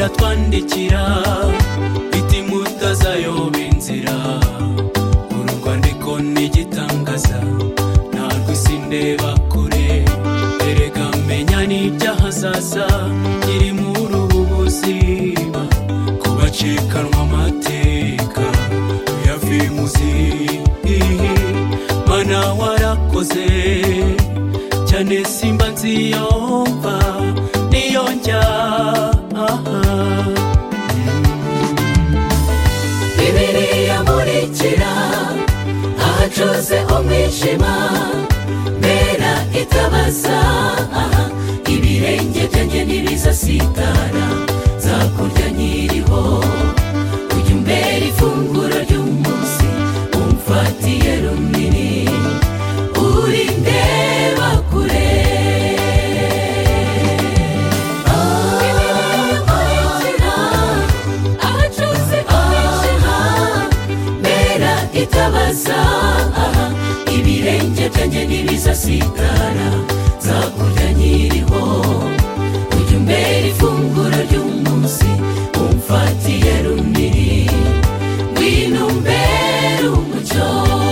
batwandikira biti mutazayoba inzira. Uru rwandiko n'igitangaza ntabwo isi ndeba kure, erega menya n'ibyahazaza iri muri ubu buzima. Kubacikanwa amateka tuyavimuzi, Mana warakoze cyane simba nziyumva niyo njya. Bibiliya murikira ahacuze umwijima, mbera itabaza ibirenge byanjye ntibizasitara. Nzakurya nkiriho, ujya umbera ifunguro ry'umunsi, umfatiye runini uri ndeba kure. Itabaza ibirenge byanjye ntibizasitara. Nzakurya nkiriho, ujya umbera ifunguro ry'umunsi, umfatiye runini ngwino umbere umucyo.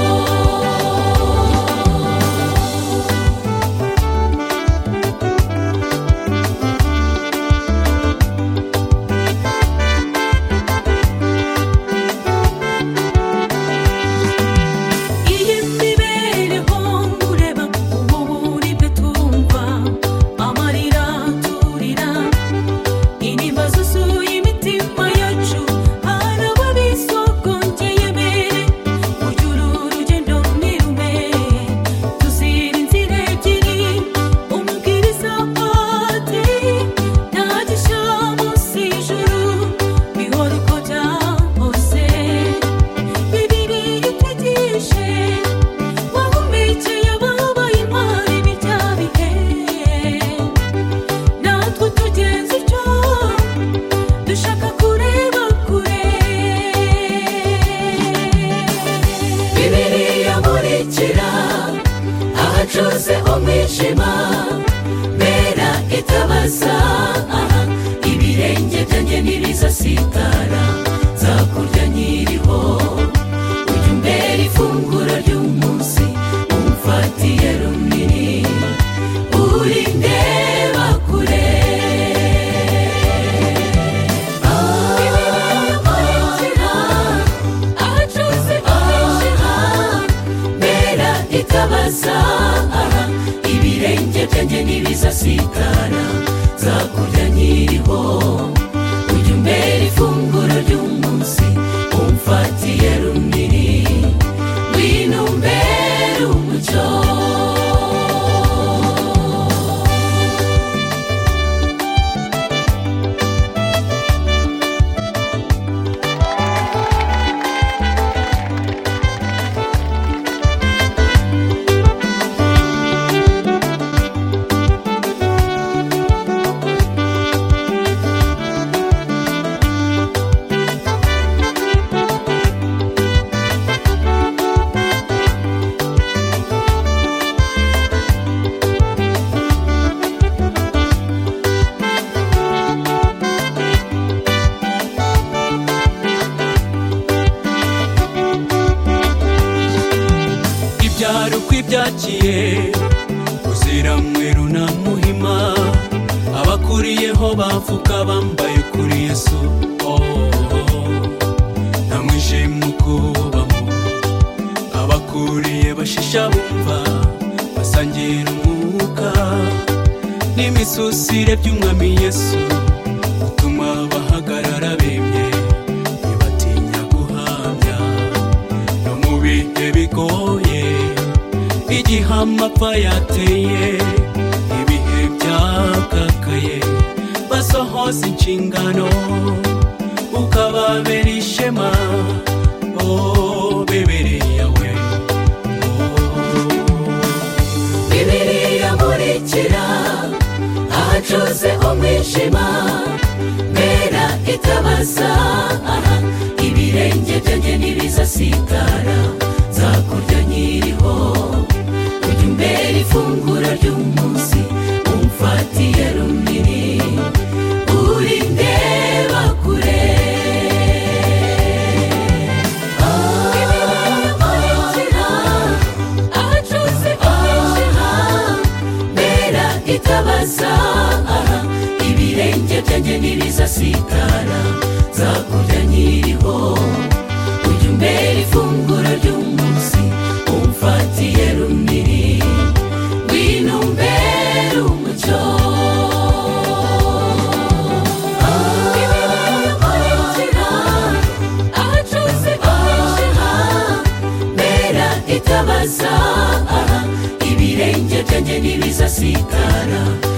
Ahacuze umwijima, mbera itabaza ibirenge byanjye ntibizasitara. Nzakurya nkiriho, ujya umbera ifunguro ry'umunsi, umfatiye runini uri ndeba kure. Ahacuze umwijima, mbera itabaza ibirenge byanjye ntibizasitara. Nzakurya nkiriho, ujya umbera ifunguro ry'umunsi, umfatiye runini ngwino umbere umucyo. Ibyaro kwibyakiye uzira mweru na muhima, abakuriyeho bavuka bambaye kuri Yesu. Nta mwijima ukubamo, abakuriye bashisha bumva, basangira umwuka n'imisusire by'umwami Yesu, utuma bahagarara bemye ntibatinya guhamya. No mu bihe bigoye, igihe amapfa yateye, ibihe byakakaye, basohoza inshingano ukababera ishema. Bibiliya we, Bibiliya murikira ahacuze umwijima, mbera itabaza ibirenge byanjye ntibizasitara. Nzakurya nkiriho, ujya umbera ifunguro ry'umunsi, umfatiye runini uri ndeba itabaza ibirenge byanjye ntibizasitara nzakurya nkiriho ujya umbera ifunguro ry'umunsi umfatiye runini ngwino umbere umucyo itabaza ibirenge byanjye ntibizasitara